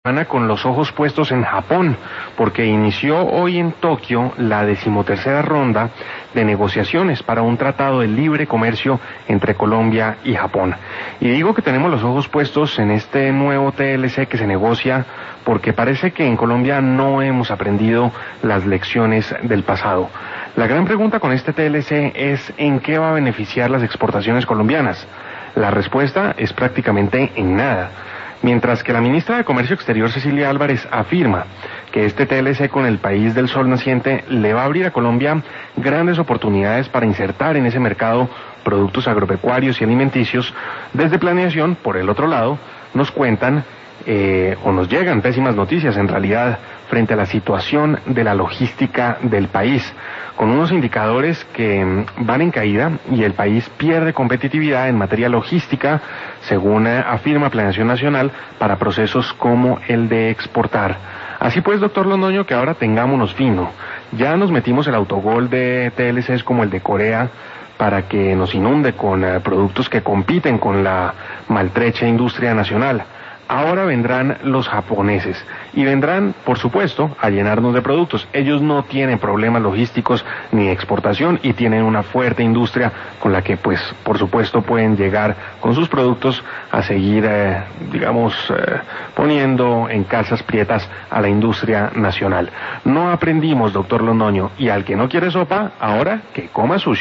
Con los ojos puestos en Japón, porque inició hoy en Tokio la 13ª ronda de negociaciones para un tratado de libre comercio entre Colombia y Japón. Y digo que tenemos los ojos puestos en este nuevo TLC que se negocia porque parece que en Colombia no hemos aprendido las lecciones del pasado. La gran pregunta con este TLC es ¿en qué va a beneficiar las exportaciones colombianas? La respuesta es prácticamente en nada. Mientras que la ministra de Comercio Exterior, Cecilia Álvarez, afirma que este TLC con el país del sol naciente le va a abrir a Colombia grandes oportunidades para insertar en ese mercado productos agropecuarios y alimenticios, desde planeación, por el otro lado, nos cuentan o nos llegan pésimas noticias en realidad frente a la situación de la logística del país, con unos indicadores que van en caída y el país pierde competitividad en materia logística, según afirma Planeación Nacional, para procesos como el de exportar. Así pues, doctor Londoño, que ahora tengámonos fino. Ya nos metimos el autogol de TLCs como el de Corea para que nos inunde con productos que compiten con la maltrecha industria nacional. Ahora vendrán los japoneses y vendrán, por supuesto, a llenarnos de productos. Ellos no tienen problemas logísticos ni de exportación y tienen una fuerte industria con la que, pues, por supuesto, pueden llegar con sus productos a seguir, poniendo en calzas prietas a la industria nacional. No aprendimos, doctor Londoño, y al que no quiere sopa, ahora que coma sushi.